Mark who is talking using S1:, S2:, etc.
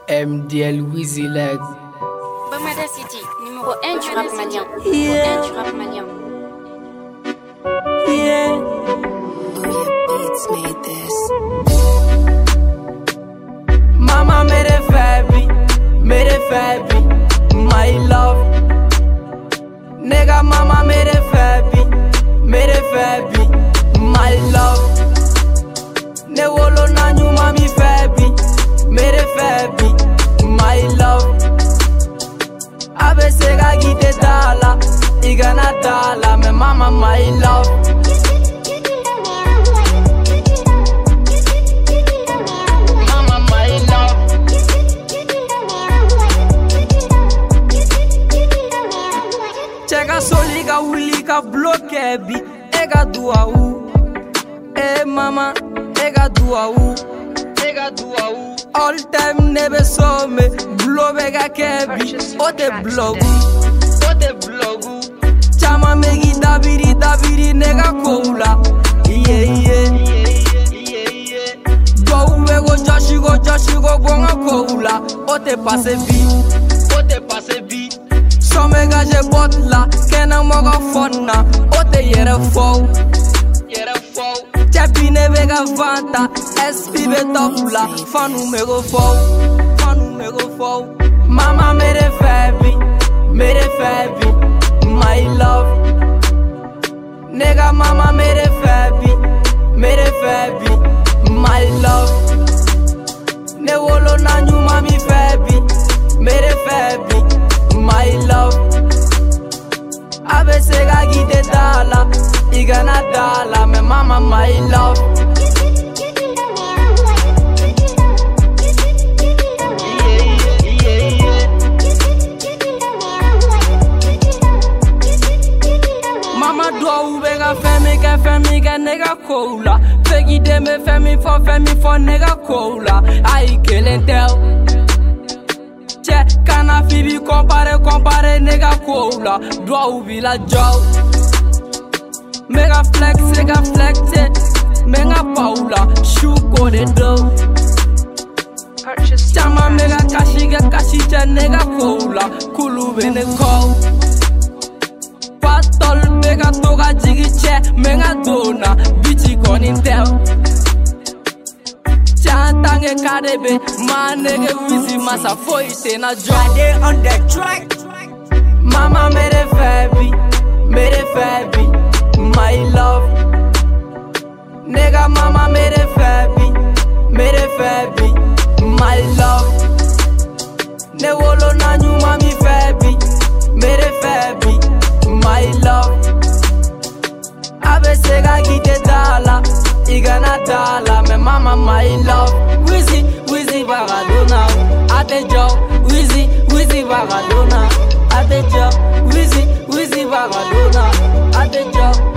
S1: MDL Wheezy Leg.
S2: Bamada City, numéro 1 du rap malien. Numéro 1 du rap malien.
S3: Yeah.
S4: Beats made this.
S3: Mama mere fabi, my love. Nigga, mama mere fabi, my love. Ne wolo na nyuma mi fabi, my love. Abe sega gite dala, igana dala, me mama my love. Chega soliga ulika bloque bi ega dua u mama ega dua u all time nebe some blobe ga kebi o te blogu chama megi dabiri nega koula yeah go we go joshi go gonga koula o te passe bi some gaje botla kena moga fonna o te yere fou Chapine vega vanta SP be topla fanu mego fou Mama mere fabi my love Nigga mama mere fabi my love Ne wolo na nyuma mi fabi my love Abe sega gite dala igana dala me mama my love Mama do ubega femi ke nega koula Pegi de me femi for nega koula I killing tell Kana fibi compare nega koula Dwa ubi la jow Mega flex Mega paula Shuko de do Chama mega kashi cha nega koula Kulu bene kou Patol mega toga jigi che Mega dona Bichi konintel Chantange kadebe manege Wheezy masa foite na job
S4: I dey on the track.
S3: Mama mere fabi my love Nigga mama mere fabi my love Ne wolo na nyuma mi fabi my love Abe sega gite dala igana dala me mama my love Wheezy bagadona ate job Wheezy bagadona ate job Wheezy bagadona ate job